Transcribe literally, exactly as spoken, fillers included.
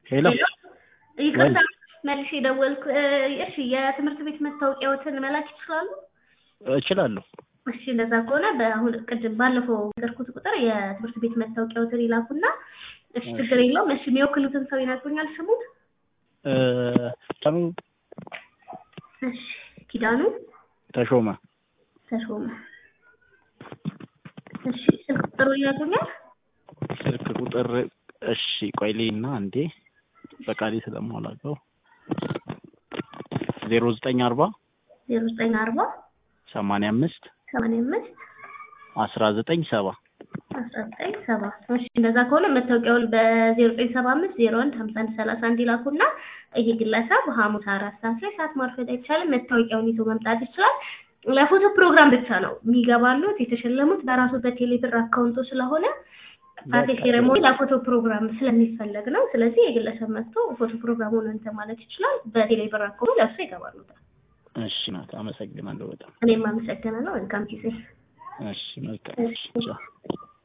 ሄሎ ይቅርታ መልሼ ደወልኩ። እሺ የትምህርት ቤት መታወቂያዎትን መላክ ይችላሉ? እችላለሁ። እሺ እንደዛ ከሆነ በአሁን ቅድም ባለፈው ነገርኩት ቁጥር የትምህርት ቤት መታወቂያዎትን ይላኩና እሺ ችግር የለውም። እሺ የሚወክሉትን ሰው ይነግሩኛል ስሙን? እ ተሙ እሺ ኪዳኑ ተሾመ ተሾመ። እሺ ስልክ ቁጥሩ ይነግሩኛል? ስልክ ቁጥር እሺ ቆይልኝና አንዴ በቃሌ ስለማላውቀው ዜሮ ዘጠኝ አርባ ዜሮ ዘጠኝ አርባ ሰማንያ አምስት ሰማንያ አምስት አስራ ዘጠኝ ሰባ አስራ ዘጠኝ ሰባ እሺ እንደዛ ከሆነ መታወቂያውን በዜሮ ዘጠኝ ሰባ አምስት ዜሮ አንድ ሃምሳ አንድ ሰላሳ አንድ ይላኩና ይሄ ግለሰብ ሐሙስ አራት ሰዓት ላይ ሰዓት ማርፈድ አይቻልም መታወቂያውን ይዞ መምጣት ይችላል። ለፎቶ ፕሮግራም ብቻ ነው የሚገባሉት የተሸለሙት በራሱ በቴሌ ብር አካውንቱ ስለሆነ ፓርቲ ሴሬሞኒ ለፎቶ ፕሮግራም ስለሚፈልግ ነው። ስለዚህ የግለሰብ መጥቶ ፎቶ ፕሮግራሙን እንትን ማለት ይችላል። በቴሌ ብር አካውንቱ ለሱ ይገባሉታል። እሺ ናት አመሰግናለሁ በጣም እኔም አመሰግናለሁ። መልካም ጊዜ። እሺ መልካም እሺ